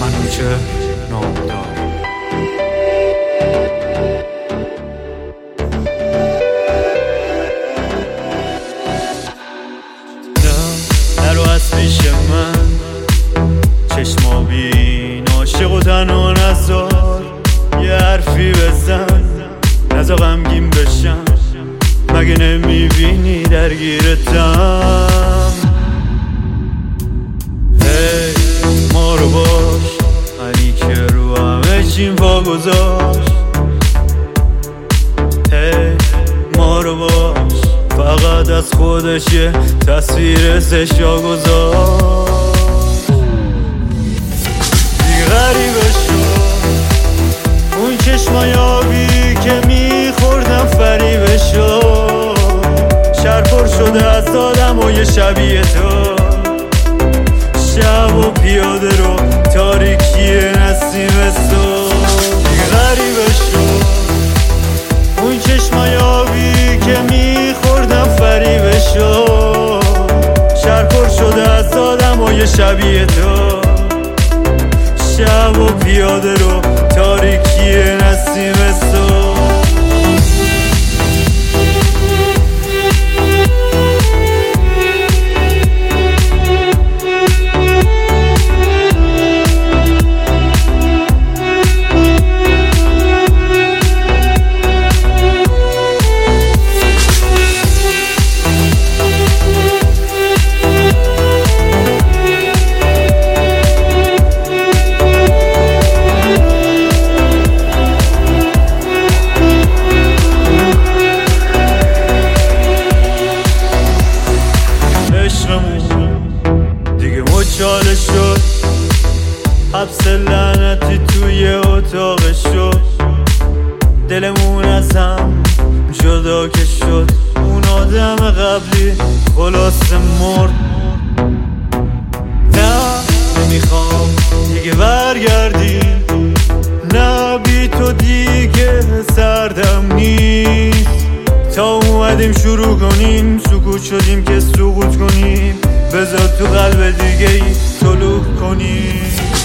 منوچه نامدار. نرو از پیش من چشمابین عاشق و تنها نذار، یه حرفی بزن نزا غمگین بشم، مگه نمیبینی درگیرتم؟ هی ما رو باش منی که رو همه چیم پا گذاشت، هی ما رو باش فقط از خودش یه تصویر زشا گذاشت. دیگه غریبه شد اون چشمای آبی که میخوردم فریبه شد، شهر پر شده از آدم و یه شبیه تو، شب و پیاده رو تاریکی نسیم صبح. دیگه غریبه شد اون چشمای آبی که میخوردم فریبه شد، شهر پر شده از آدم و یه شبیه تو، شب و پیاده رو تاریکی نسیم صبح. دیگه مچاله شد، حبس لعنتی توی اتاق شد، دلمون از هم جدا که شد، اون آدم قبلی خلاص مرد. نه نمیخوام دیگه برگردی، نه بی تو دیگه سردم نیست، تا اومدیم شروع کنیم سکوت شدیم که سقوط کنیم، بذار تو قلب دیگه ای طلوع کنیم.